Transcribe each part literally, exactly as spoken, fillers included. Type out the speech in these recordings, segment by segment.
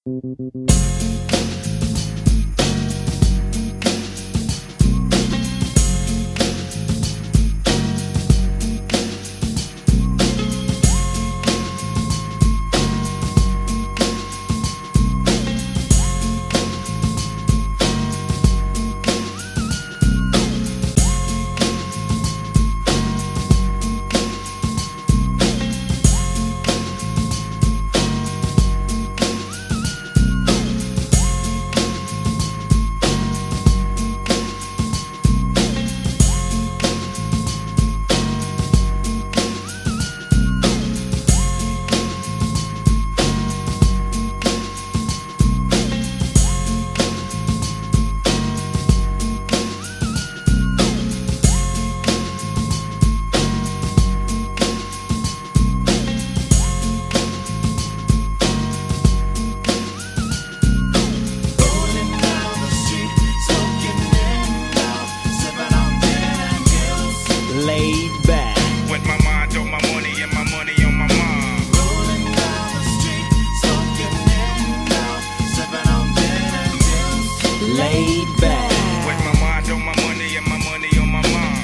Laid back. With my mind on my money and my money on my mind. Rolling down the street, smoking in now, sipping on gin and juice. Laid back. With my mind on my money and my money on my mind.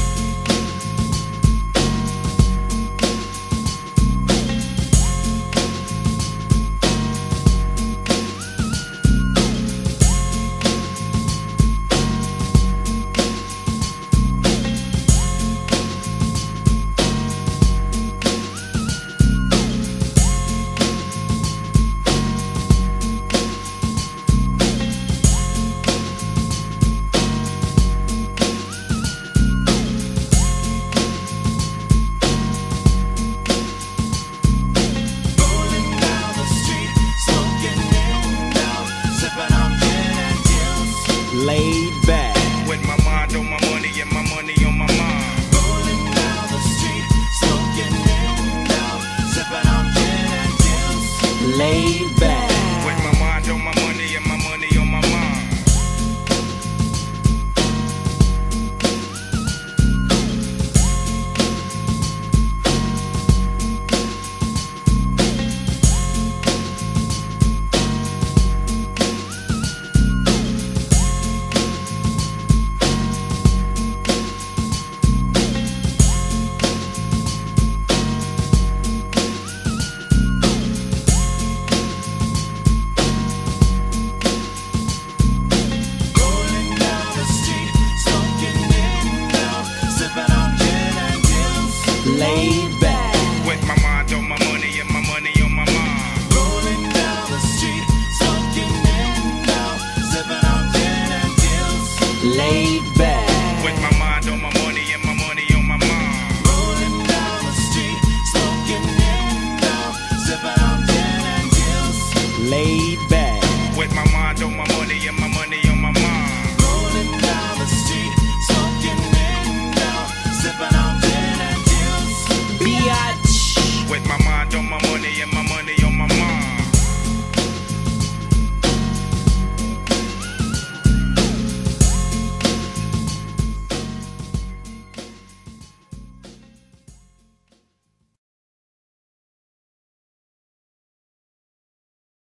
Rolling down the street, smoking in now, sipping on gin and juice. Laid back. With my mind on my money and my money on my mind. Rolling down the street, smoking in now, sipping on gin and juice. Laid back.